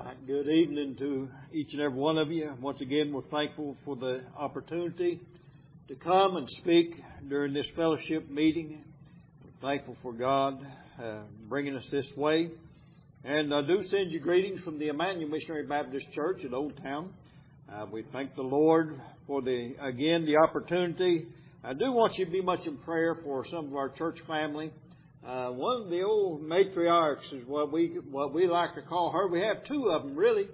Good evening to each and every one of you. Once again, we're thankful for the opportunity to come and speak during this fellowship meeting. We're thankful for God bringing us this way. And I do send you greetings from the Emmanuel Missionary Baptist Church at Old Town. We thank the Lord for the opportunity. I do want you to be much in prayer for some of our church family. One of the old matriarchs is what we like to call her. We have two of them, really.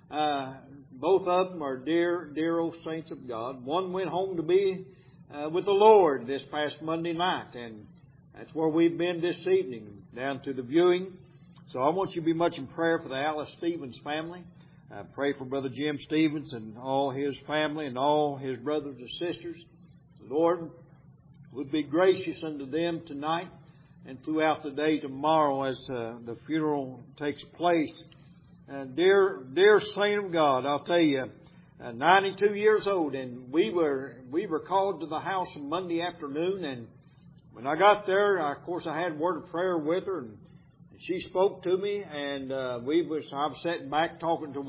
Both of them are dear old saints of God. One went home to be with the Lord this past Monday night, and that's where we've been this evening, down to the viewing. So I want you to be much in prayer for the Alice Stevens family. Pray for Brother Jim Stevens and all his family and all his brothers and sisters. The Lord would be gracious unto them tonight and throughout the day tomorrow as the funeral takes place. Dear saint of God, I'll tell you, 92 years old, and we were called to the house on Monday afternoon, and when I got there, of course, I had a word of prayer with her, and she spoke to me, and I was sitting back talking to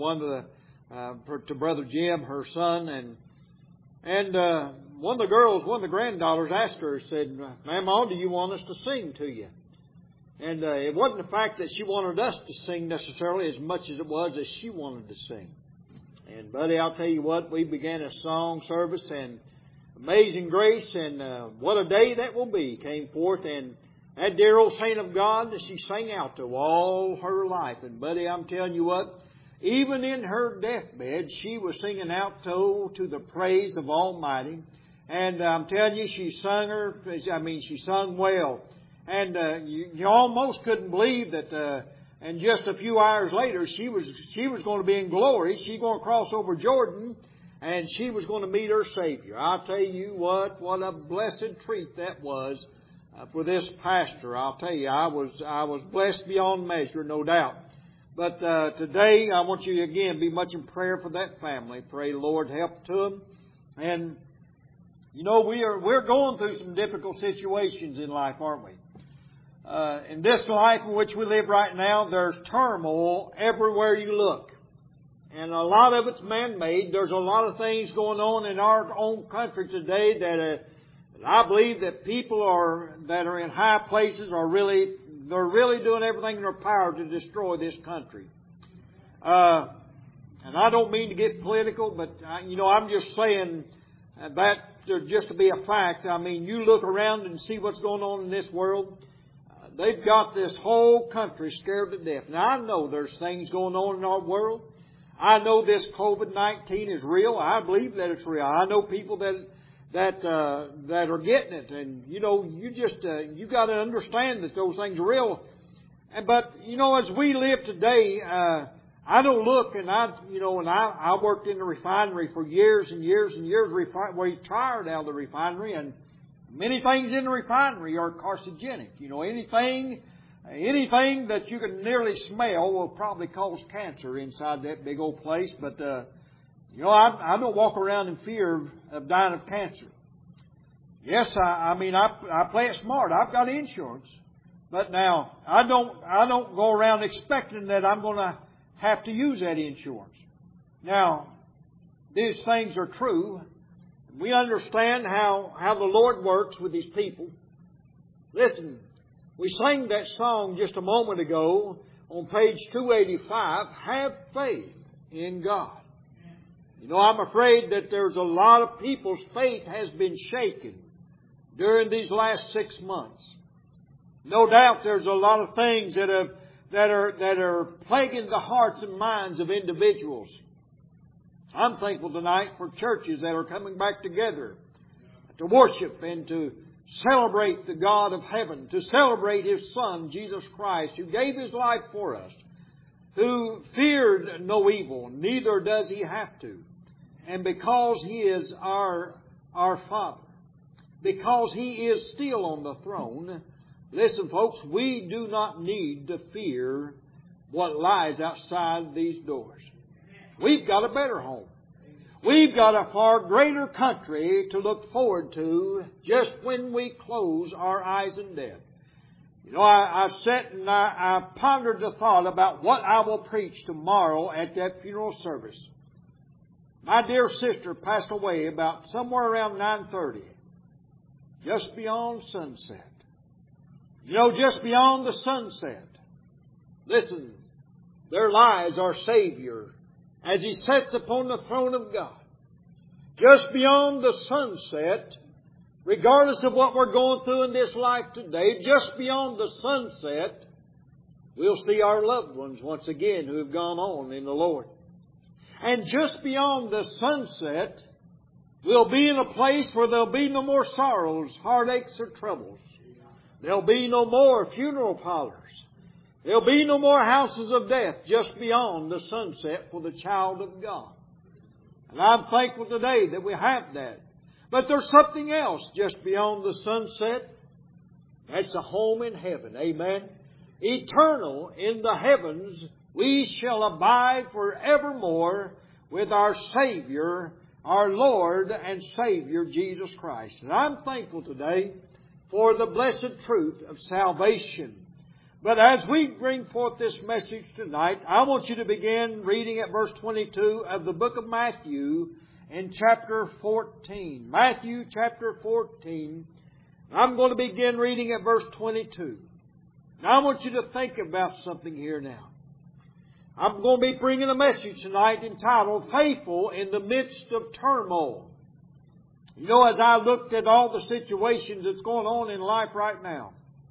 to Brother Jim, her son, and one of the granddaughters asked her, said, "Mama, do you want us to sing to you?" And it wasn't the fact that she wanted us to sing necessarily as much as it was that she wanted to sing. And buddy, I'll tell you what, we began a song service, and Amazing Grace, and what a day that will be, came forth, and that dear old saint of God, she sang out to all her life. And buddy, I'm telling you what, even in her deathbed, she was singing out to the praise of Almighty. And I'm telling you, she sung well. And you almost couldn't believe that. And just a few hours later, she was going to be in glory. She's going to cross over Jordan, and she was going to meet her Savior. I'll tell you what a blessed treat that was for this pastor. I'll tell you, I was blessed beyond measure, no doubt. But today, I want you to again be much in prayer for that family. Pray the Lord help to them. And you know, we're going through some difficult situations in life, aren't we? In this life in which we live right now, there's turmoil everywhere you look. And a lot of it's man-made. There's a lot of things going on in our own country today that I believe that people that are in high places they're really doing everything in their power to destroy this country. And I don't mean to get political, but I'm just saying that just to be a fact. I mean, you look around and see what's going on in this world. They've got this whole country scared to death. Now, I know there's things going on in our world. I know this COVID-19 is real. I believe that it's real. I know people that are getting it, and you got to understand that those things are real. But as we live today, I don't look, and I worked in the refinery for years and years and years. Retired out of the refinery, and many things in the refinery are carcinogenic. Anything that you can nearly smell will probably cause cancer inside that big old place. But I don't walk around in fear of dying of cancer. Yes, I play it smart. I've got insurance, but now I don't go around expecting that I'm going to have to use that insurance. Now, these things are true. We understand how the Lord works with His people. Listen, we sang that song just a moment ago on page 285, Have Faith in God. I'm afraid that there's a lot of people's faith has been shaken during these last 6 months. No doubt there's a lot of things that are plaguing the hearts and minds of individuals. I'm thankful tonight for churches that are coming back together to worship and to celebrate the God of heaven, to celebrate His Son, Jesus Christ, who gave His life for us, who feared no evil, neither does He have to. And because He is our Father, because He is still on the throne, listen, folks, we do not need to fear what lies outside these doors. We've got a better home. We've got a far greater country to look forward to just when we close our eyes in death. You know, I sat and I pondered the thought about what I will preach tomorrow at that funeral service. My dear sister passed away about somewhere around 9:30, just beyond sunset. You know, just beyond the sunset. Listen, there lies our Savior as He sits upon the throne of God. Just beyond the sunset, regardless of what we're going through in this life today, just beyond the sunset, we'll see our loved ones once again who have gone on in the Lord. And just beyond the sunset, we'll be in a place where there'll be no more sorrows, heartaches, or troubles. There'll be no more funeral parlors. There'll be no more houses of death just beyond the sunset for the child of God. And I'm thankful today that we have that. But there's something else just beyond the sunset. That's a home in heaven. Amen. Eternal in the heavens, we shall abide forevermore with our Savior, our Lord and Savior, Jesus Christ. And I'm thankful today for the blessed truth of salvation. But as we bring forth this message tonight, I want you to begin reading at verse 22 of the book of Matthew in chapter 14. Matthew chapter 14. I'm going to begin reading at verse 22. Now I want you to think about something here now. I'm going to be bringing a message tonight entitled, Faithful in the Midst of Turmoil. You know, as I looked at all the situations that's going on in life right now,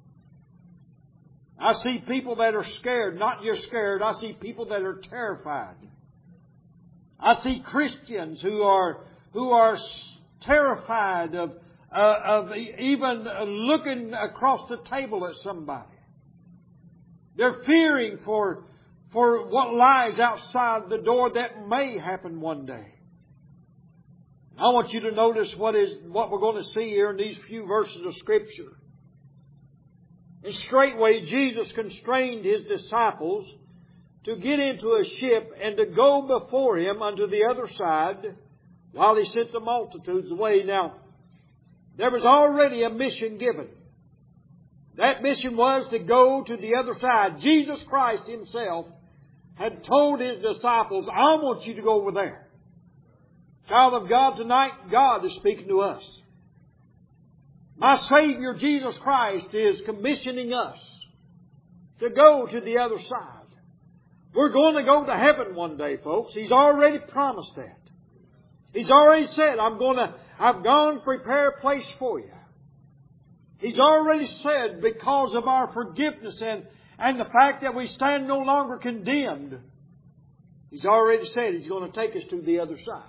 I see people that are scared, not just scared, I see people that are terrified. I see Christians who are terrified of even looking across the table at somebody. They're fearing for what lies outside the door that may happen one day. I want you to notice what we're going to see here in these few verses of Scripture. And straightway Jesus constrained His disciples to get into a ship and to go before Him unto the other side while He sent the multitudes away. Now, there was already a mission given. That mission was to go to the other side. Jesus Christ Himself had told His disciples, I want you to go over there. Child of God, tonight God is speaking to us. My Savior Jesus Christ is commissioning us to go to the other side. We're going to go to heaven one day, folks. He's already promised that. He's already said, I've gone to prepare a place for you. He's already said, because of our forgiveness and the fact that we stand no longer condemned, He's already said He's going to take us to the other side.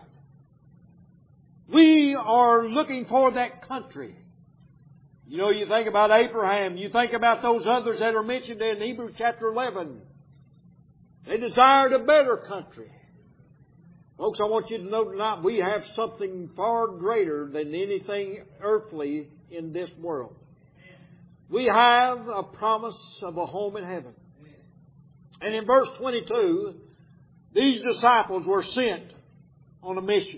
We are looking for that country. You know, you think about Abraham, you think about those others that are mentioned in Hebrews chapter 11. They desired a better country. Folks, I want you to know tonight we have something far greater than anything earthly in this world. We have a promise of a home in heaven. And in verse 22, these disciples were sent on a mission.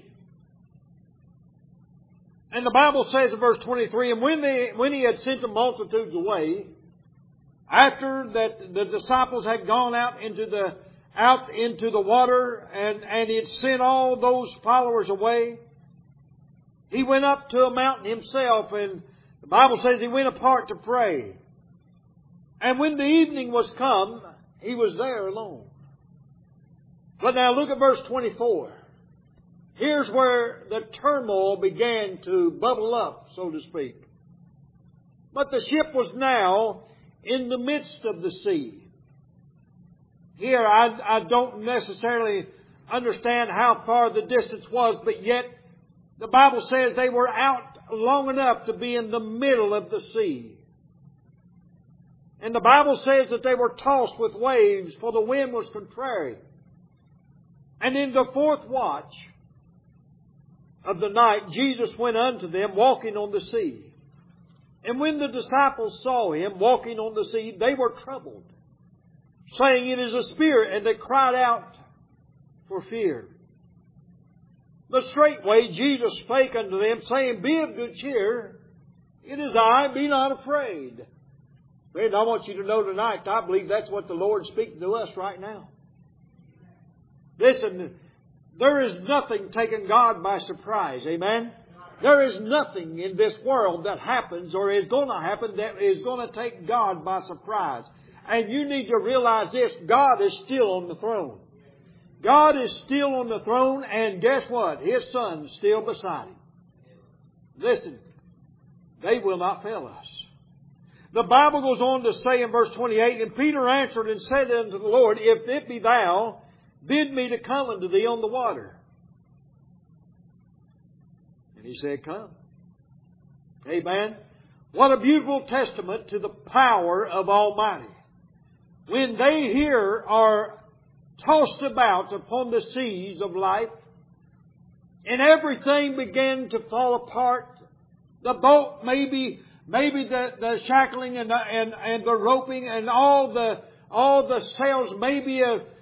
And the Bible says in verse 23, and when He had sent the multitudes away, after that the disciples had gone out into the water and He had sent all those followers away, He went up to a mountain Himself, and the Bible says He went apart to pray. And when the evening was come, He was there alone. But now look at verse 24. Here's where the turmoil began to bubble up, so to speak. But the ship was now in the midst of the sea. Here, I don't necessarily understand how far the distance was, but yet the Bible says they were out long enough to be in the middle of the sea. And the Bible says that they were tossed with waves, for the wind was contrary. And in the fourth watch of the night, Jesus went unto them walking on the sea. And when the disciples saw Him walking on the sea, they were troubled, saying, It is a spirit, and they cried out for fear. But straightway Jesus spake unto them, saying, Be of good cheer, it is I, be not afraid. Friend, I want you to know tonight, I believe that's what the Lord's speaking to us right now. Listen, there is nothing taking God by surprise. Amen? There is nothing in this world that happens or is going to happen that is going to take God by surprise. And you need to realize this, God is still on the throne. God is still on the throne, and guess what? His Son's still beside Him. Listen, they will not fail us. The Bible goes on to say in verse 28, And Peter answered and said unto the Lord, If it be Thou, bid me to come unto Thee on the water. And He said, Come. Amen. What a beautiful testament to the power of Almighty. When they here are tossed about upon the seas of life, and everything began to fall apart, the boat, maybe the shackling and the roping and all the sails, maybe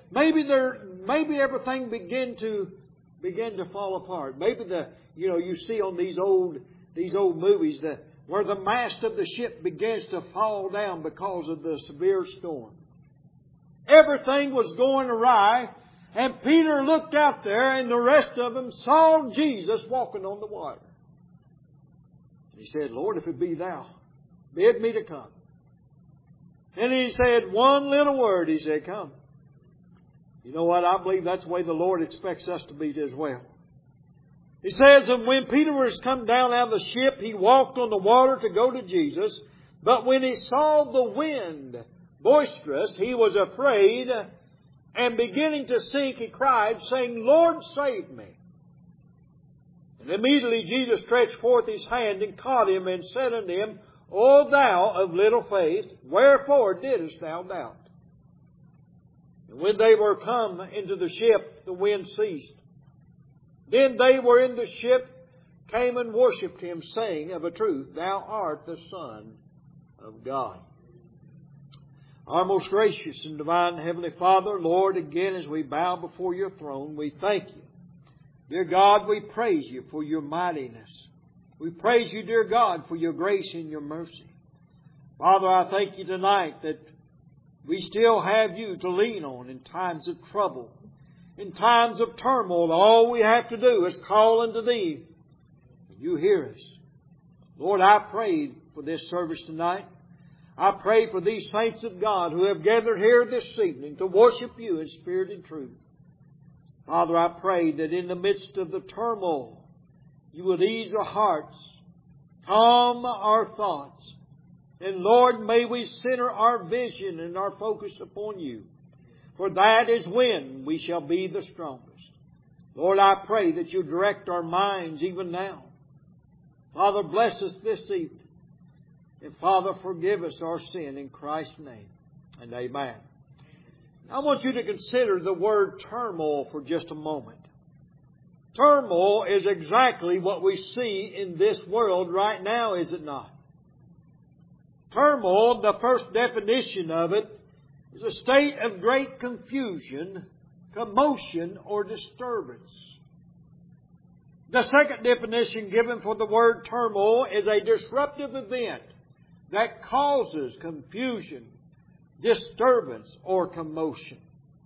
everything began to fall apart. Maybe you see on these old movies where the mast of the ship begins to fall down because of the severe storm. Everything was going awry, and Peter looked out there, and the rest of them saw Jesus walking on the water. And he said, Lord, if it be Thou, bid me to come. And he said one little word. He said, Come. You know what? I believe that's the way the Lord expects us to be as well. He says, And when Peter was come down out of the ship, he walked on the water to go to Jesus. But when he saw the wind boisterous, he was afraid, and beginning to sink, he cried, saying, Lord, save me. And immediately Jesus stretched forth His hand and caught him, and said unto him, O thou of little faith, wherefore didst thou doubt? And when they were come into the ship, the wind ceased. Then they were in the ship, came and worshipped Him, saying, Of a truth, Thou art the Son of God. Our most gracious and divine Heavenly Father, Lord, again as we bow before Your throne, we thank You. Dear God, we praise You for Your mightiness. We praise You, dear God, for Your grace and Your mercy. Father, I thank You tonight that we still have You to lean on in times of trouble, in times of turmoil. All we have to do is call unto Thee, and You hear us. Lord, I pray for this service tonight. I pray for these saints of God who have gathered here this evening to worship You in spirit and truth. Father, I pray that in the midst of the turmoil, You would ease our hearts, calm our thoughts, and Lord, may we center our vision and our focus upon You, for that is when we shall be the strongest. Lord, I pray that You direct our minds even now. Father, bless us this evening. And Father, forgive us our sin in Christ's name. And amen. I want you to consider the word turmoil for just a moment. Turmoil is exactly what we see in this world right now, is it not? Turmoil, the first definition of it, is a state of great confusion, commotion, or disturbance. The second definition given for the word turmoil is a disruptive event that causes confusion, disturbance, or commotion.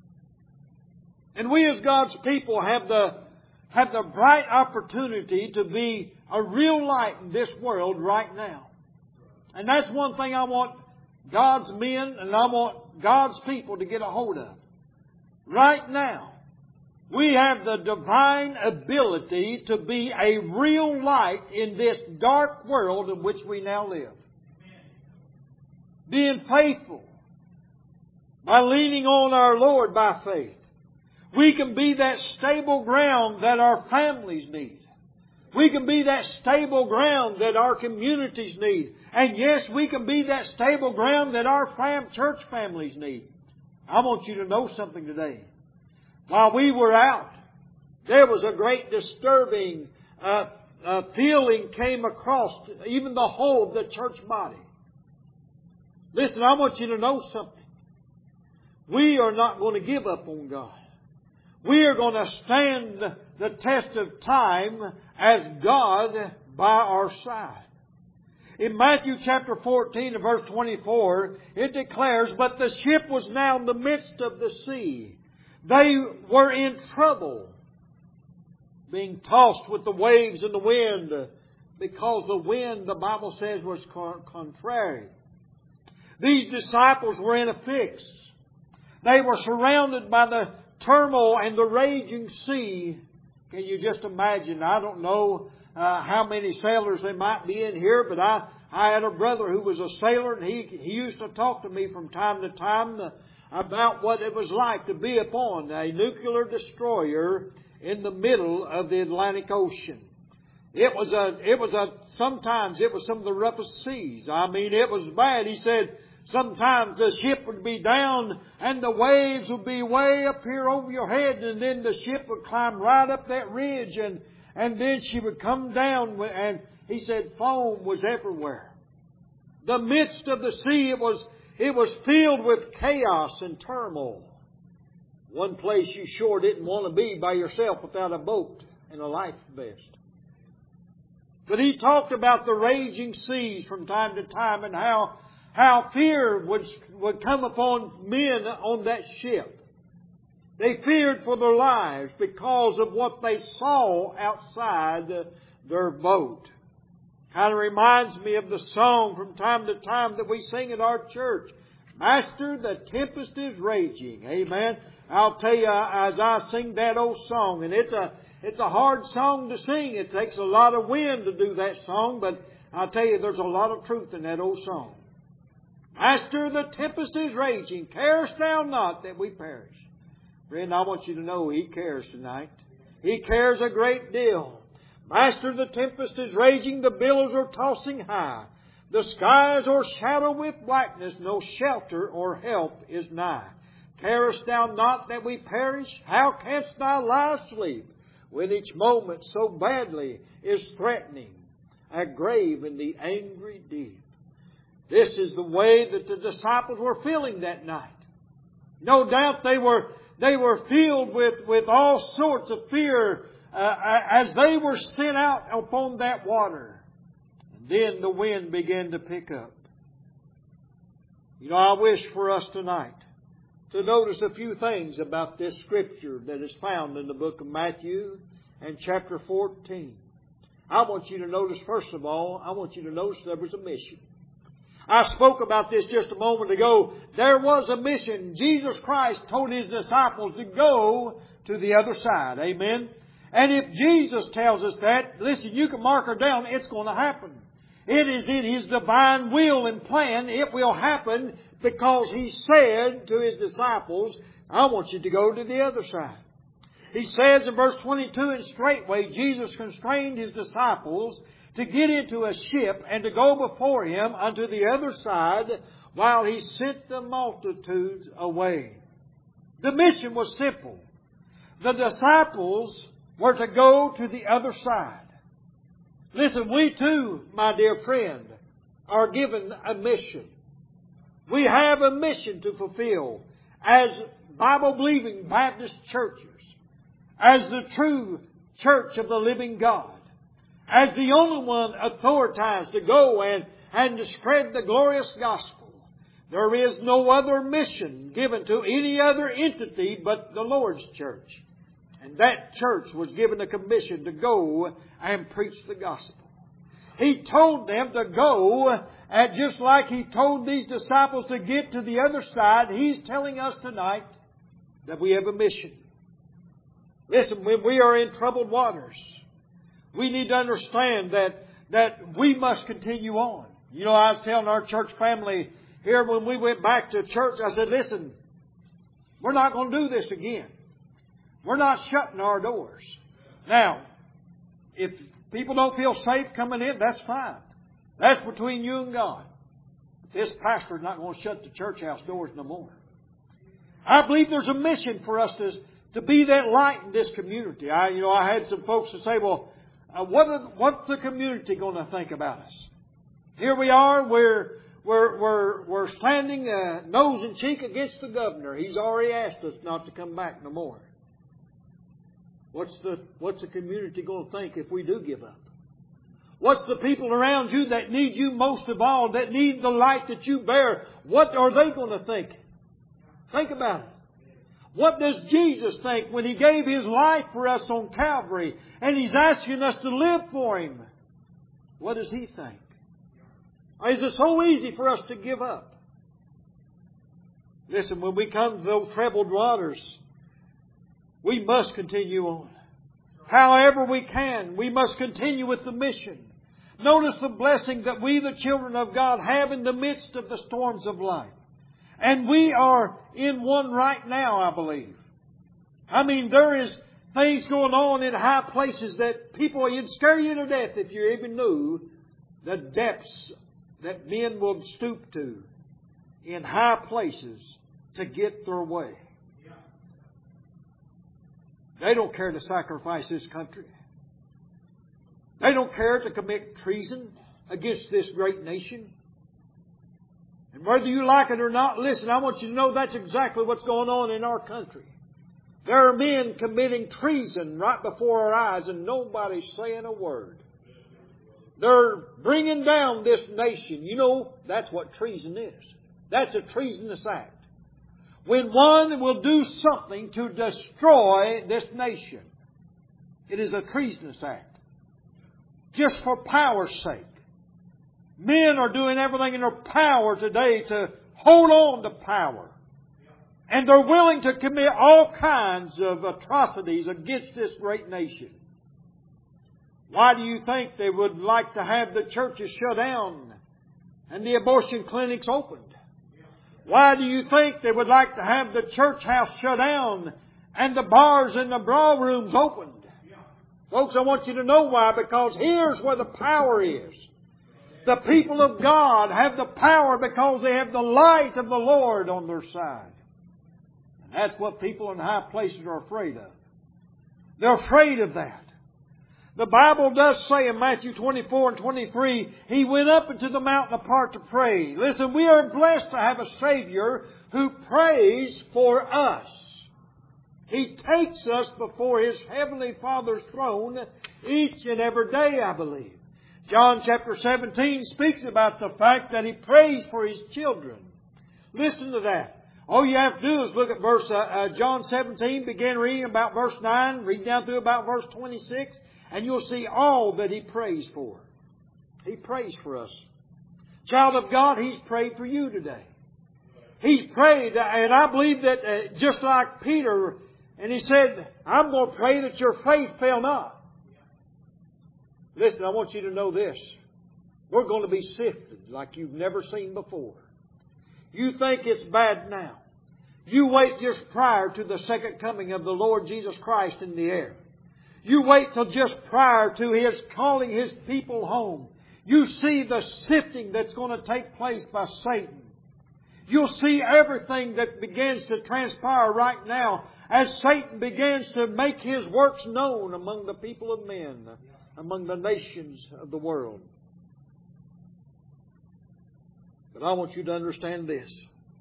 And we as God's people have the bright opportunity to be a real light in this world right now. And that's one thing I want God's men and I want God's people to get a hold of. Right now, we have the divine ability to be a real light in this dark world in which we now live. Being faithful by leaning on our Lord by faith. We can be that stable ground that our families need. We can be that stable ground that our communities need. And yes, we can be that stable ground that our church families need. I want you to know something today. While we were out, there was a great disturbing feeling came across even the whole of the church body. Listen, I want you to know something. We are not going to give up on God. We are going to stand the test of time as God by our side. In Matthew chapter 14 and verse 24, it declares, "But the ship was now in the midst of the sea. They were in trouble, being tossed with the waves and the wind, because the wind," the Bible says, "was contrary." These disciples were in a fix. They were surrounded by the turmoil and the raging sea. Can you just imagine? I don't know how many sailors there might be in here, but I had a brother who was a sailor, and he used to talk to me from time to time about what it was like to be upon a nuclear destroyer in the middle of the Atlantic Ocean. Sometimes it was some of the roughest seas. I mean, it was bad. He said, sometimes the ship would be down and the waves would be way up here over your head, and then the ship would climb right up that ridge, and then she would come down, and he said foam was everywhere. The midst of the sea, it was filled with chaos and turmoil. One place you sure didn't want to be by yourself without a boat and a life vest. But he talked about the raging seas from time to time, and how fear would come upon men on that ship. They feared for their lives because of what they saw outside their boat. Kind of reminds me of the song from time to time that we sing at our church. "Master, the tempest is raging." Amen. I'll tell you, as I sing that old song, and it's a hard song to sing. It takes a lot of wind to do that song, but I'll tell you, there's a lot of truth in that old song. "Master, the tempest is raging. Carest thou not that we perish?" Friend, I want you to know He cares tonight. He cares a great deal. "Master, the tempest is raging. The billows are tossing high. The skies o'ershadowed with blackness. No shelter or help is nigh. Carest thou not that we perish? How canst thou lie asleep when each moment so badly is threatening a grave in the angry deep?" This is the way that the disciples were feeling that night. No doubt they were filled with all sorts of fear as they were sent out upon that water. And then the wind began to pick up. You know, I wish for us tonight to notice a few things about this scripture that is found in the book of Matthew and chapter 14. I want you to notice, first of all, there was a mission. I spoke about this just a moment ago. There was a mission. Jesus Christ told His disciples to go to the other side. Amen. And if Jesus tells us that, listen, you can mark her down. It's going to happen. It is in His divine will and plan. It will happen because He said to His disciples, "I want you to go to the other side." He says in verse 22, "And straightway Jesus constrained His disciples to get into a ship and to go before Him unto the other side while He sent the multitudes away." The mission was simple. The disciples were to go to the other side. Listen, we too, my dear friend, are given a mission. We have a mission to fulfill as Bible-believing Baptist churches, as the true church of the living God, as the only one authorized to go and to spread the glorious gospel. There is no other mission given to any other entity but the Lord's church. And that church was given a commission to go and preach the gospel. He told them to go, and just like He told these disciples to get to the other side, He's telling us tonight that we have a mission. Listen, when we are in troubled waters, we need to understand that we must continue on. You know, I was telling our church family here when we went back to church, I said, listen, we're not going to do this again. We're not shutting our doors. Now, if people don't feel safe coming in, that's fine. That's between you and God. This pastor's not going to shut the church house doors no more. I believe there's a mission for us to be that light in this community. I had some folks to say, well, what's the community going to think about us? Here we are, we're standing nose and cheek against the governor. He's already asked us not to come back no more. What's the community going to think if we do give up? What's the people around you that need you most of all, that need the light that you bear? What are they going to think? Think about it. What does Jesus think when He gave His life for us on Calvary and He's asking us to live for Him? What does He think? Or is it so easy for us to give up? Listen, when we come to those troubled waters, we must continue on. However we can, we must continue with the mission. Notice the blessing that we, the children of God, have in the midst of the storms of life. And we are in one right now, I believe. I mean, there is things going on in high places that people, it'd scare you to death if you even knew the depths that men will stoop to in high places to get their way. They don't care to sacrifice this country. They don't care to commit treason against this great nation. And whether you like it or not, listen, I want you to know that's exactly what's going on in our country. There are men committing treason right before our eyes and nobody's saying a word. They're bringing down this nation. You know, that's what treason is. That's a treasonous act. When one will do something to destroy this nation, it is a treasonous act. Just for power's sake. Men are doing everything in their power today to hold on to power. And they're willing to commit all kinds of atrocities against this great nation. Why do you think they would like to have the churches shut down and the abortion clinics opened? Why do you think they would like to have the church house shut down and the bars and the ballrooms opened? Folks, I want you to know why. Because here's where the power is. The people of God have the power because they have the light of the Lord on their side. And that's what people in high places are afraid of. They're afraid of that. The Bible does say in Matthew 24 and 23, He went up into the mountain apart to pray. Listen, we are blessed to have a Savior who prays for us. He takes us before His Heavenly Father's throne each and every day, I believe. John chapter 17 speaks about the fact that He prays for His children. Listen to that. All you have to do is look at John 17, begin reading about verse 9, read down through about verse 26, and you'll see all that He prays for. He prays for us. Child of God, He's prayed for you today. He's prayed, and I believe that just like Peter, and he said, I'm going to pray that your faith fail not. Listen, I want you to know this. We're going to be sifted like you've never seen before. You think it's bad now. You wait just prior to the second coming of the Lord Jesus Christ in the air. You wait till just prior to His calling His people home. You see the sifting that's going to take place by Satan. You'll see everything that begins to transpire right now as Satan begins to make his works known among the people of men, among the nations of the world. But I want you to understand this.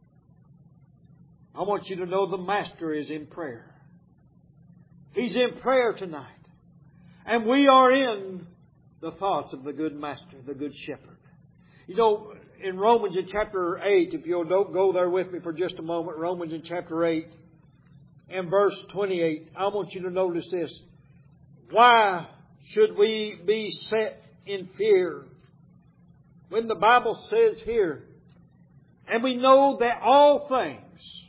I want you to know the Master is in prayer. He's in prayer tonight. And we are in the thoughts of the good Master, the good Shepherd. You know, in Romans in chapter 8, if you'll go there with me for just a moment, Romans in chapter 8 and verse 28, I want you to notice this. Why should we be set in fear? When the Bible says here, and we know that all things,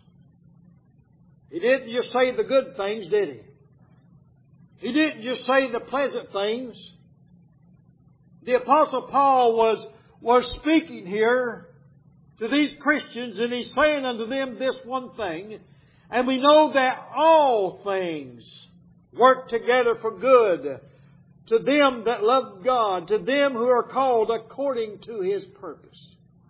He didn't just say the good things, did He? He didn't just say the pleasant things. The Apostle Paul was speaking here to these Christians, and he's saying unto them this one thing, and we know that all things work together for good to them that love God, to them who are called according to His purpose.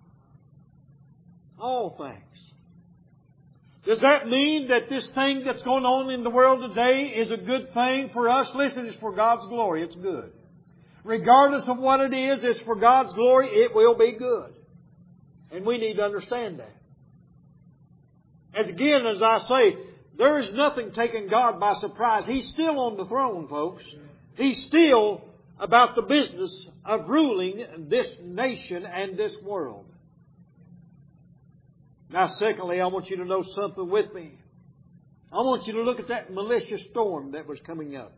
All things. Does that mean that this thing that's going on in the world today is a good thing for us? Listen, it's for God's glory. It's good. Regardless of what it is, it's for God's glory. It will be good. And we need to understand that. As I say, there is nothing taking God by surprise. He's still on the throne, folks. He's still about the business of ruling this nation and this world. Now, secondly, I want you to know something with me. I want you to look at that malicious storm that was coming up.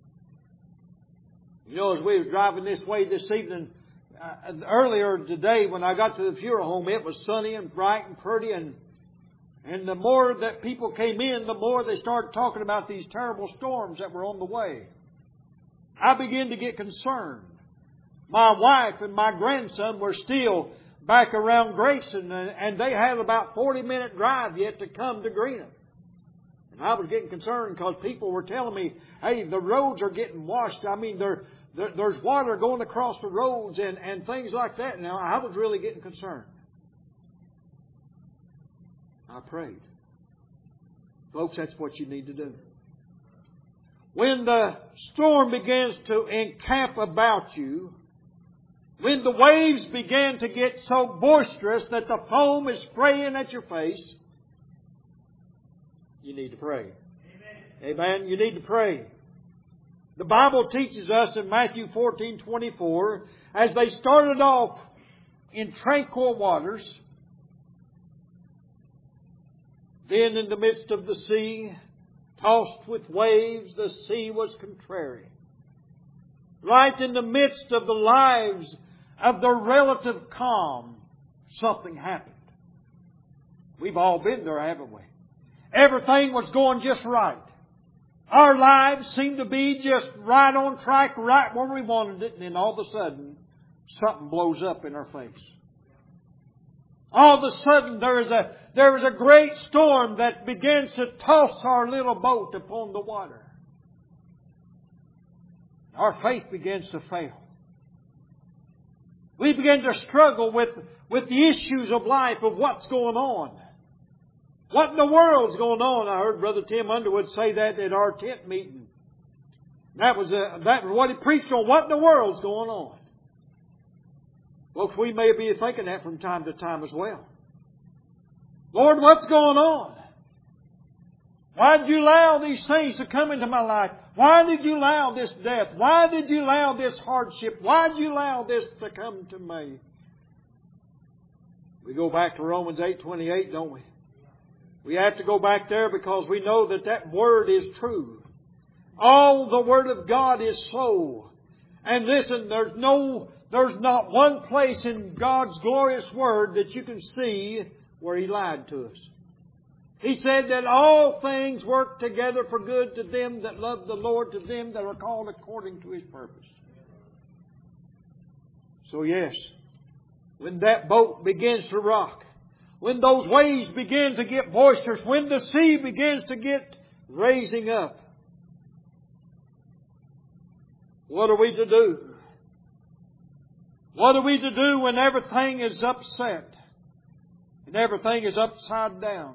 You know, as we was driving this way this evening, earlier today when I got to the funeral home, it was sunny and bright and pretty, and the more that people came in, the more they started talking about these terrible storms that were on the way. I began to get concerned. My wife and my grandson were still back around Grayson, and they had about 40-minute drive yet to come to Greenup. And I was getting concerned because people were telling me, hey, the roads are getting washed. I mean, there's water going across the roads and things like that. Now, I was really getting concerned. I prayed. Folks, that's what you need to do. When the storm begins to encamp about you, when the waves begin to get so boisterous that the foam is spraying at your face, you need to pray. Amen. Amen. You need to pray. The Bible teaches us in Matthew 14:24, as they started off in tranquil waters, then in the midst of the sea, tossed with waves, the sea was contrary. Right in the midst of the lives of the relative calm, something happened. We've all been there, haven't we? Everything was going just right. Our lives seemed to be just right on track, right where we wanted it, and then all of a sudden, something blows up in our face. All of a sudden, there is a great storm that begins to toss our little boat upon the water. Our faith begins to fail. We begin to struggle with the issues of life, of what's going on. What in the world's going on? I heard Brother Tim Underwood say that at our tent meeting. That was what he preached on. What in the world's going on? Folks, we may be thinking that from time to time as well. Lord, what's going on? Why did you allow these things to come into my life? Why did you allow this death? Why did you allow this hardship? Why did you allow this to come to me? We go back to Romans 8:28, don't we? We have to go back there because we know that that Word is true. All the Word of God is so. And listen, there's not one place in God's glorious Word that you can see where He lied to us. He said that all things work together for good to them that love the Lord, to them that are called according to His purpose. So yes, when that boat begins to rock, when those waves begin to get boisterous, when the sea begins to get raising up, what are we to do? What are we to do when everything is upset and everything is upside down?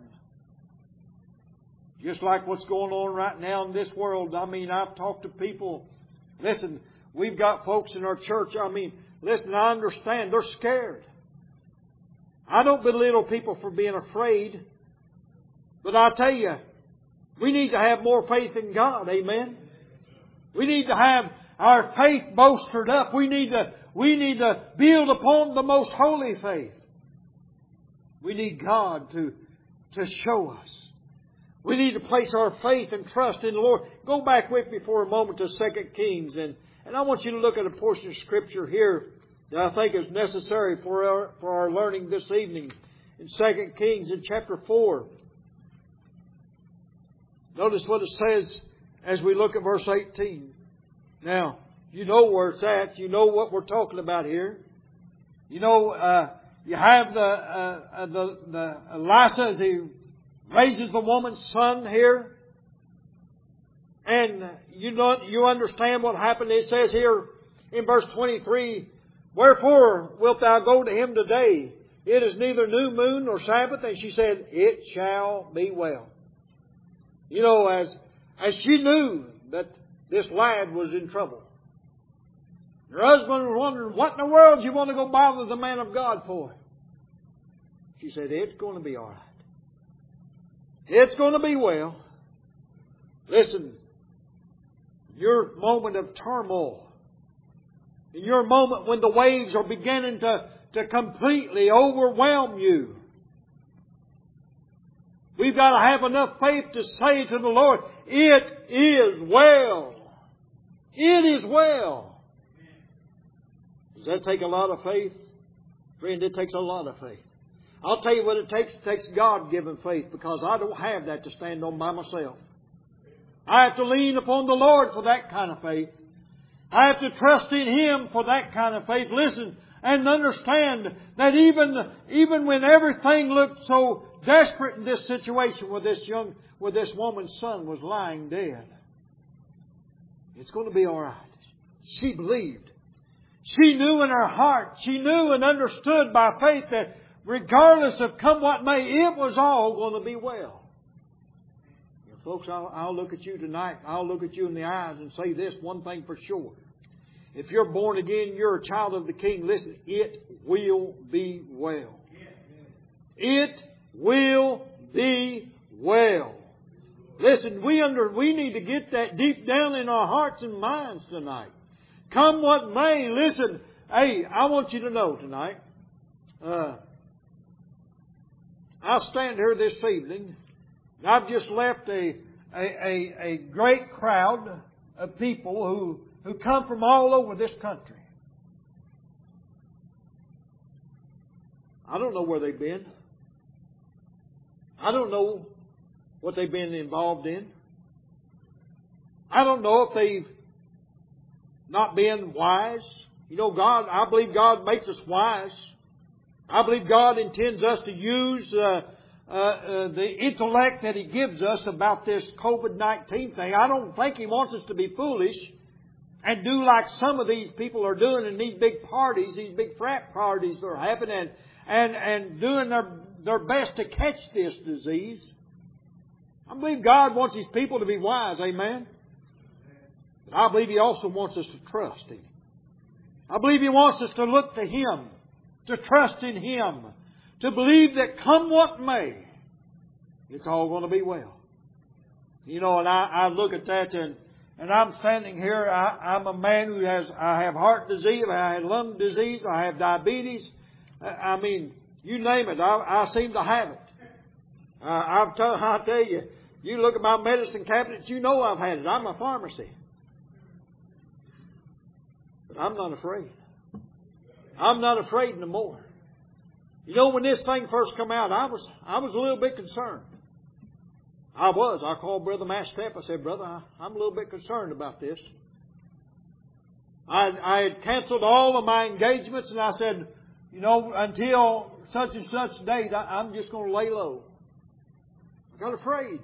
Just like what's going on right now in this world. I mean, I've talked to people. Listen, we've got folks in our church. I mean, listen, I understand. They're scared. I don't belittle people for being afraid. But I tell you, we need to have more faith in God. Amen. We need to have our faith bolstered up. We need to build upon the most holy faith. We need God to show us. We need to place our faith and trust in the Lord. Go back with me for a moment to 2 Kings. And I want you to look at a portion of Scripture here that I think is necessary for our learning this evening. In 2 Kings in chapter 4. Notice what it says as we look at verse 18. Now, you know where it's at. You know what we're talking about here. You know, you have the Elisha as he raises the woman's son here. And you understand what happened. It says here in verse 23, "Wherefore wilt thou go to him today? It is neither new moon nor Sabbath." And she said, "It shall be well." You know, as she knew that this lad was in trouble. Her husband was wondering, what in the world do you want to go bother the man of God for? She said, "It's going to be all right. It's going to be well." Listen, your moment of turmoil, In your moment when the waves are beginning to completely overwhelm you. We've got to have enough faith to say to the Lord, it is well. It is well. Does that take a lot of faith? Friend, it takes a lot of faith. I'll tell you what it takes. It takes God-given faith, because I don't have that to stand on by myself. I have to lean upon the Lord for that kind of faith. I have to trust in Him for that kind of faith. Listen, and understand that even when everything looked so desperate in this situation where this woman's son was lying dead, it's going to be all right. She believed. She knew in her heart, she knew and understood by faith that regardless of come what may, it was all going to be well. You know, folks, I'll look at you tonight. I'll look at you in the eyes and say this one thing for sure. If you're born again, you're a child of the King. Listen, it will be well. It will be well. Listen, we need to get that deep down in our hearts and minds tonight. Come what may, listen, hey, I want you to know tonight, I stand here this evening, and I've just left a great crowd of people who come from all over this country. I don't know where they've been. I don't know what they've been involved in. I don't know if they've not been wise. You know, I believe God makes us wise. I believe God intends us to use the intellect that He gives us about this COVID-19 thing. I don't think He wants us to be foolish and do like some of these people are doing in these big parties, these big frat parties that are happening, and doing their best to catch this disease. I believe God wants His people to be wise. Amen. But I believe He also wants us to trust Him. I believe He wants us to look to Him, to trust in Him, to believe that come what may, it's all going to be well. You know, and I look at that and I'm standing here. I'm a man who I have heart disease, I have lung disease, I have diabetes. I mean, you name it, I seem to have it. I'll tell you, you look at my medicine cabinet, you know I've had it. I'm a pharmacy. But I'm not afraid. I'm not afraid no more. You know, when this thing first come out, I was a little bit concerned. I called Brother Mastep. I said, Brother, I'm a little bit concerned about this. I had canceled all of my engagements, and I said, you know, until such and such date, I'm just going to lay low. I got afraid.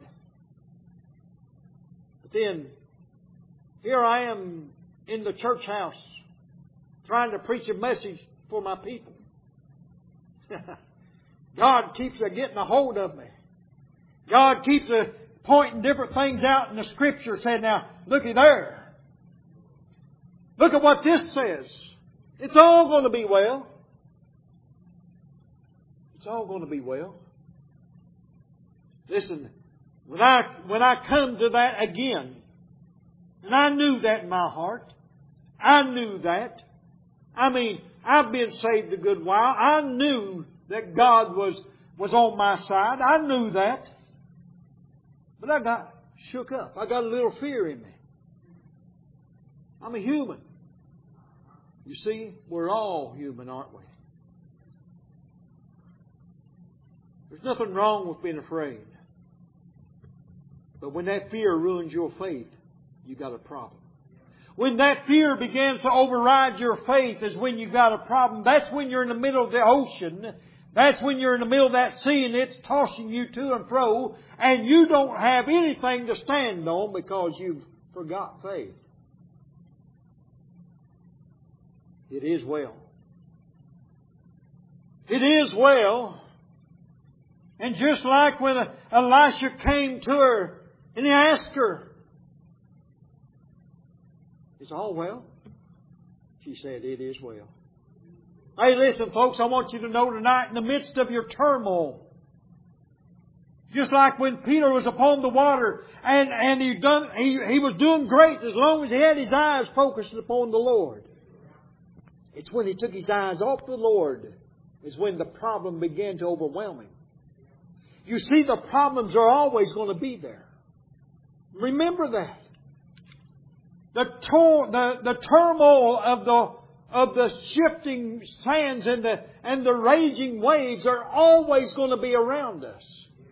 But then, here I am in the church house trying to preach a message for my people. God keeps getting a hold of me. God keeps pointing different things out in the Scripture, saying, now, looky there. Look at what this says. It's all going to be well. It's all going to be well. Listen, when I come to that again, and I knew that in my heart, I knew that. I mean, I've been saved a good while. I knew that God was on my side. I knew that. But I got shook up. I got a little fear in me. I'm a human. You see, we're all human, aren't we? There's nothing wrong with being afraid. But when that fear ruins your faith, you got a problem. When that fear begins to override your faith is when you've got a problem. That's when you're in the middle of the ocean. That's when you're in the middle of that sea and it's tossing you to and fro and you don't have anything to stand on because you've forgot faith. It is well. It is well. And just like when Elisha came to her and he asked her, "Is all well?" She said, "It is well." Hey, listen, folks, I want you to know tonight, in the midst of your turmoil, just like when Peter was upon the water and he was doing great as long as he had his eyes focused upon the Lord. It's when he took his eyes off the Lord is when the problem began to overwhelm him. You see, the problems are always going to be there. Remember that. The turmoil of the shifting sands and the raging waves are always going to be around us.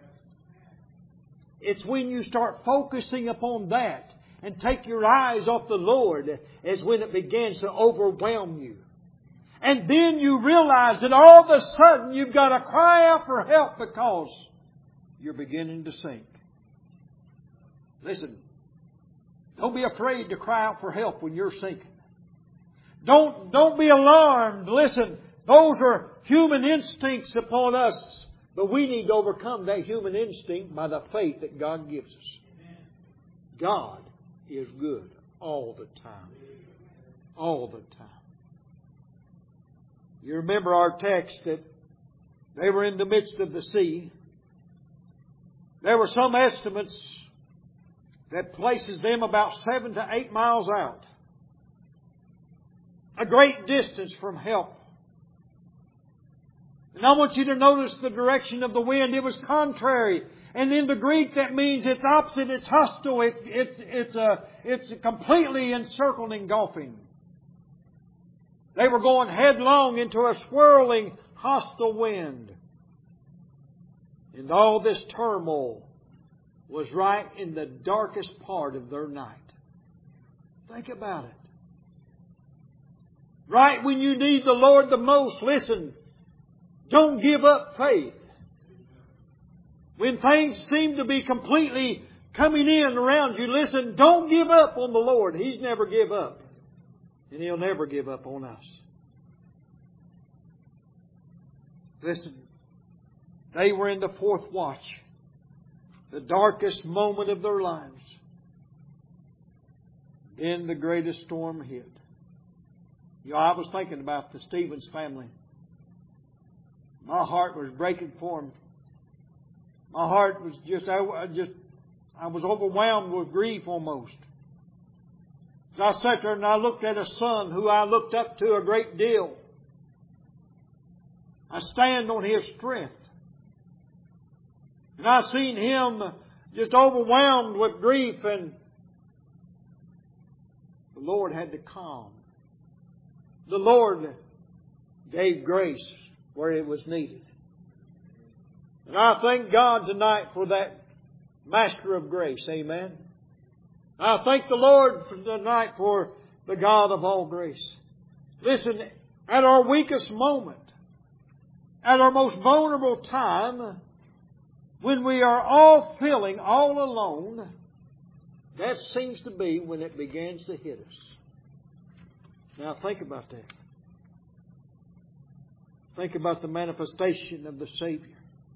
It's when you start focusing upon that and take your eyes off the Lord is when it begins to overwhelm you. And then you realize that all of a sudden you've got to cry out for help because you're beginning to sink. Listen, don't be afraid to cry out for help when you're sinking. Don't be alarmed. Listen, those are human instincts upon us. But we need to overcome that human instinct by the faith that God gives us. God is good all the time. All the time. You remember our text that they were in the midst of the sea. There were some estimates that places them about 7 to 8 miles out. A great distance from help. And I want you to notice the direction of the wind. It was contrary. And in the Greek that means it's opposite, it's hostile, it's completely encircled, engulfing. They were going headlong into a swirling, hostile wind. And all this turmoil was right in the darkest part of their night. Think about it. Right when you need the Lord the most, listen, don't give up faith. When things seem to be completely coming in around you, listen, don't give up on the Lord. He's never give up. And He'll never give up on us. Listen, they were in the fourth watch, the darkest moment of their lives. Then the greatest storm hit. You know, I was thinking about the Stevens family. My heart was breaking for them. My heart was I was overwhelmed with grief almost. So I sat there and I looked at a son who I looked up to a great deal. I stand on his strength. And I seen him just overwhelmed with grief, and the Lord had to calm. The Lord gave grace where it was needed. And I thank God tonight for that Master of grace. Amen. I thank the Lord tonight for the God of all grace. Listen, at our weakest moment, at our most vulnerable time, when we are all feeling all alone, that seems to be when it begins to hit us. Now think about that. Think about the manifestation of the Savior.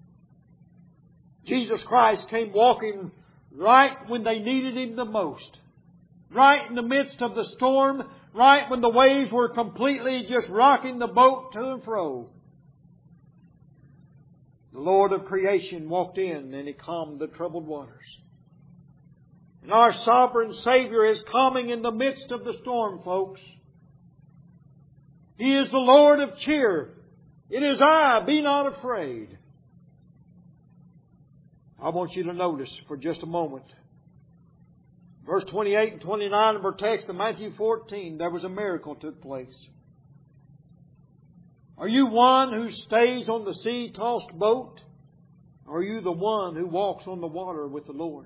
Jesus Christ came walking right when they needed Him the most. Right in the midst of the storm. Right when the waves were completely just rocking the boat to and fro. The Lord of creation walked in and He calmed the troubled waters. And our sovereign Savior is calming in the midst of the storm, folks. He is the Lord of cheer. It is I, be not afraid. I want you to notice for just a moment. Verse 28 and 29 of our text in Matthew 14, there was a miracle took place. Are you one who stays on the sea-tossed boat? Or are you the one who walks on the water with the Lord?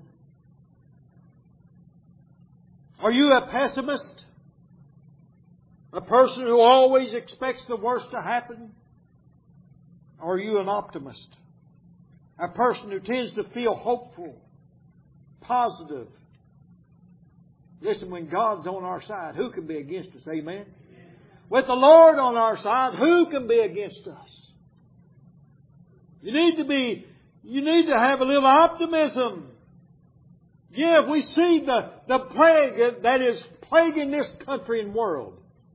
Are you a pessimist? A person who always expects the worst to happen? Or are you an optimist? A person who tends to feel hopeful, positive. Listen, when God's on our side, who can be against us? Amen? With the Lord on our side, who can be against us? You need to have a little optimism. Yeah, we see the plague that is plaguing this country and world.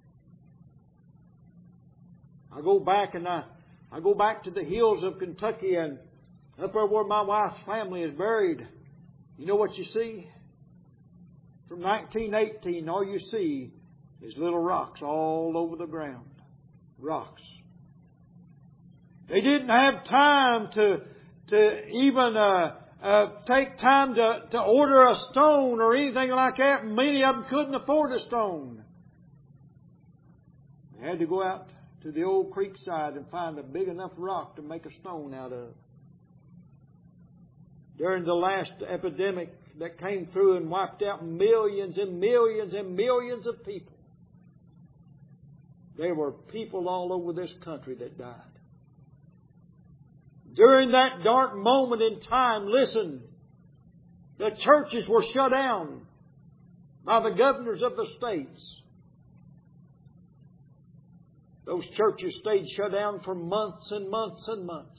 I go back to the hills of Kentucky, and up there where my wife's family is buried. You know what you see? From 1918, all you see is little rocks all over the ground. rocks. They didn't have time to even take time to order a stone or anything like that. Many of them couldn't afford a stone. They had to go out to the old creek side and find a big enough rock to make a stone out of. During the last epidemic that came through and wiped out millions and millions and millions of people, there were people all over this country that died. During that dark moment in time, listen, the churches were shut down by the governors of the states. Those churches stayed shut down for months and months and months.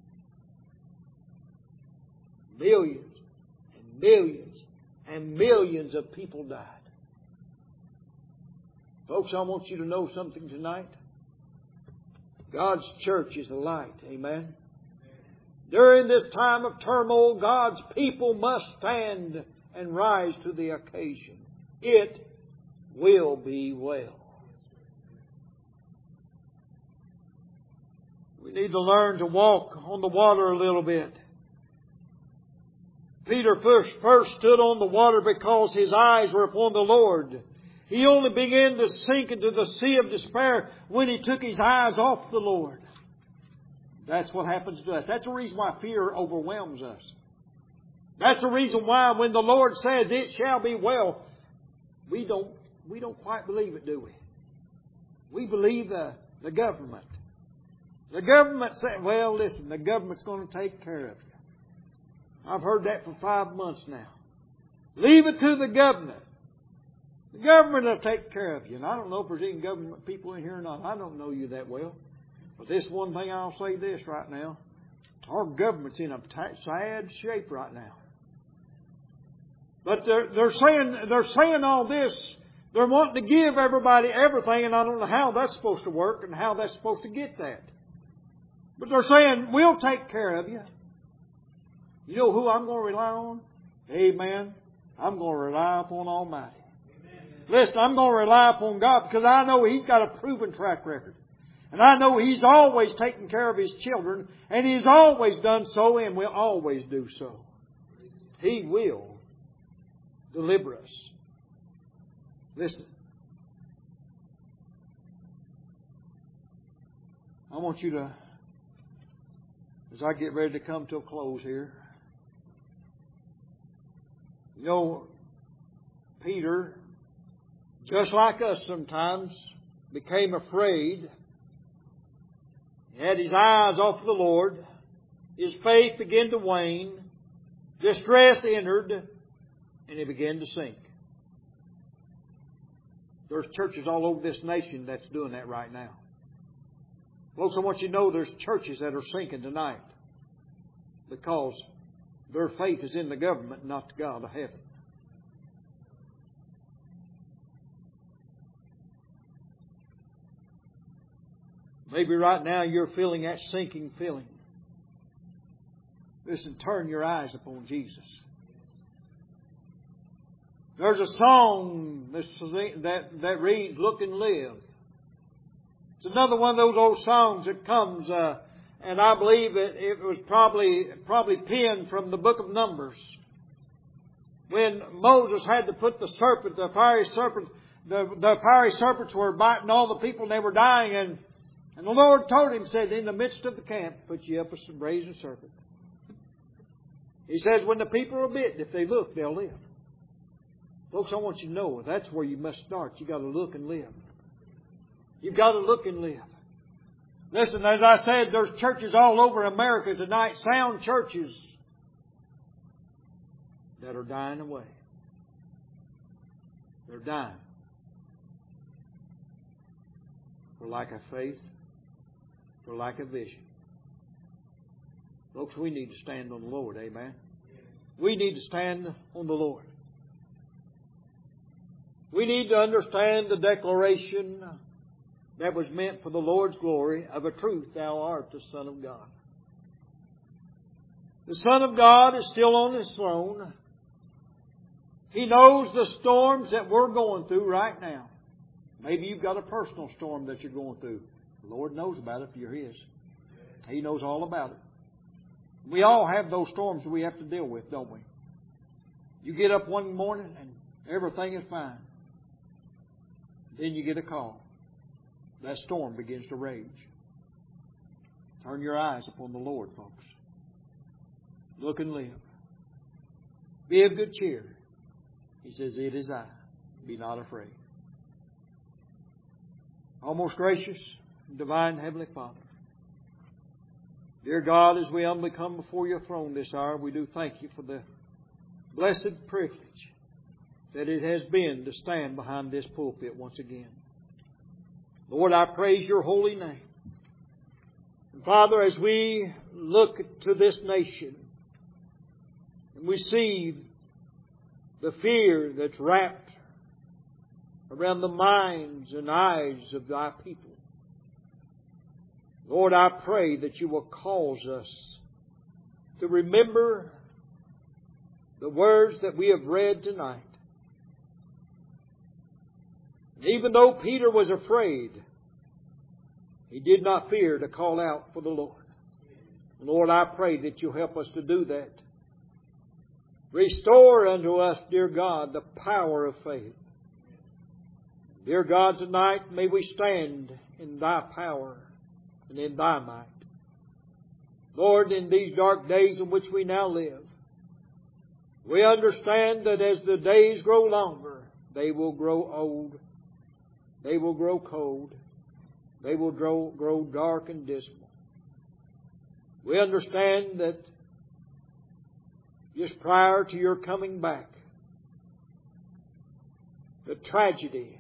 Millions and millions and millions of people died. Folks, I want you to know something tonight. God's church is the light. Amen. During this time of turmoil, God's people must stand and rise to the occasion. It will be well. We need to learn to walk on the water a little bit. Peter first stood on the water because his eyes were upon the Lord. He only began to sink into the sea of despair when he took his eyes off the Lord. That's what happens to us. That's the reason why fear overwhelms us. That's the reason why when the Lord says it shall be well, we don't quite believe it, do we? We believe the government. The government said, well, listen, the government's going to take care of you. I've heard that for 5 months now. Leave it to the government. The government will take care of you. And I don't know if there's any government people in here or not. I don't know you that well. But this one thing I'll say this right now. Our government's in a sad shape right now. But they're saying all this. They're wanting to give everybody everything, and I don't know how that's supposed to work and how that's supposed to get that. But they're saying, we'll take care of you. You know who I'm going to rely on? Amen. I'm going to rely upon Almighty. Amen. Listen, I'm going to rely upon God because I know He's got a proven track record. And I know He's always taken care of His children, and He's always done so and will always do so. He will deliver us. Listen. I want you to, as I get ready to come to a close here, you know, Peter, just like us sometimes, became afraid. He had his eyes off the Lord. His faith began to wane. Distress entered, and he began to sink. There's churches all over this nation that's doing that right now. Folks, I want you to know there's churches that are sinking tonight because their faith is in the government, not the God of heaven. Maybe right now you're feeling that sinking feeling. Listen, turn your eyes upon Jesus. There's a song that reads, "Look and Live." It's another one of those old songs that comes, and I believe it was probably penned from the book of Numbers. When Moses had to put the fiery serpents were biting all the people and they were dying, and the Lord told him, said, in the midst of the camp, put you up a brazen serpent. He says, when the people are bitten, if they look, they'll live. Folks, I want you to know that's where you must start. You've got to look and live. You've got to look and live. Listen, as I said, there's churches all over America tonight, sound churches, that are dying away. They're dying. For lack of faith, for lack of vision. Folks, we need to stand on the Lord, amen? We need to stand on the Lord. We need to understand the declaration that was meant for the Lord's glory, of a truth, thou art the Son of God. The Son of God is still on His throne. He knows the storms that we're going through right now. Maybe you've got a personal storm that you're going through. The Lord knows about it if you're His. He knows all about it. We all have those storms that we have to deal with, don't we? You get up one morning and everything is fine. Then you get a call. That storm begins to rage. Turn your eyes upon the Lord, folks. Look and live. Be of good cheer. He says, "It is I. Be not afraid." Our most gracious, divine Heavenly Father, dear God, as we humbly come before Your throne this hour, we do thank You for the blessed privilege that it has been to stand behind this pulpit once again. Lord, I praise Your holy name. And Father, as we look to this nation and we see the fear that's wrapped around the minds and eyes of Thy people, Lord, I pray that You will cause us to remember the words that we have read tonight. And even though Peter was afraid, he did not fear to call out for the Lord. Lord, I pray that You help us to do that. Restore unto us, dear God, the power of faith. Dear God, tonight may we stand in Thy power and in Thy might. Lord, in these dark days in which we now live, we understand that as the days grow longer, they will grow old. They will grow cold. They will grow dark and dismal. We understand that just prior to Your coming back, the tragedy,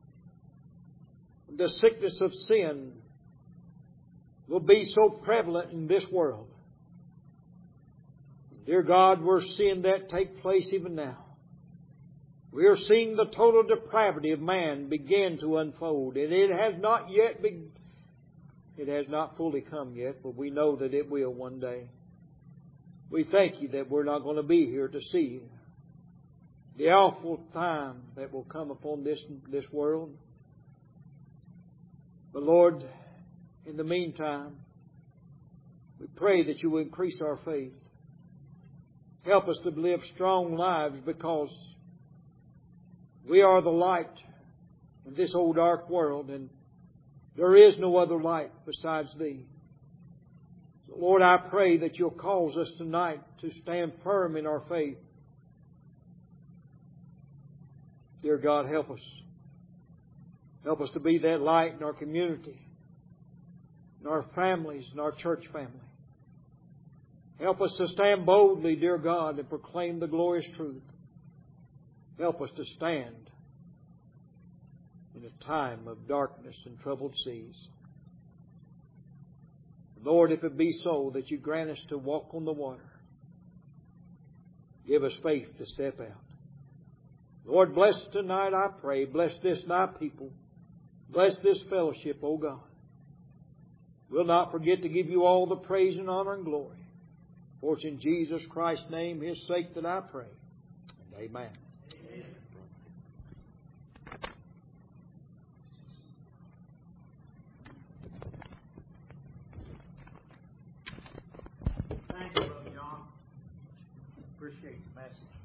the sickness of sin will be so prevalent in this world. Dear God, we're seeing that take place even now. We are seeing the total depravity of man begin to unfold. And it has not yet it has not fully come yet, but we know that it will one day. We thank You that we're not going to be here to see the awful time that will come upon this world. But Lord, in the meantime, we pray that You will increase our faith. Help us to live strong lives, because we are the light in this old dark world, and there is no other light besides Thee. So Lord, I pray that You'll cause us tonight to stand firm in our faith. Dear God, help us. Help us to be that light in our community, in our families, in our church family. Help us to stand boldly, dear God, and proclaim the glorious truth. Help us to stand in a time of darkness and troubled seas. Lord, if it be so that You grant us to walk on the water, give us faith to step out. Lord, bless tonight, I pray. Bless this Thy people. Bless this fellowship, O God. We'll not forget to give You all the praise and honor and glory. For it's in Jesus Christ's name, His sake, that I pray. And amen. Thank you, Brother John. Appreciate the message.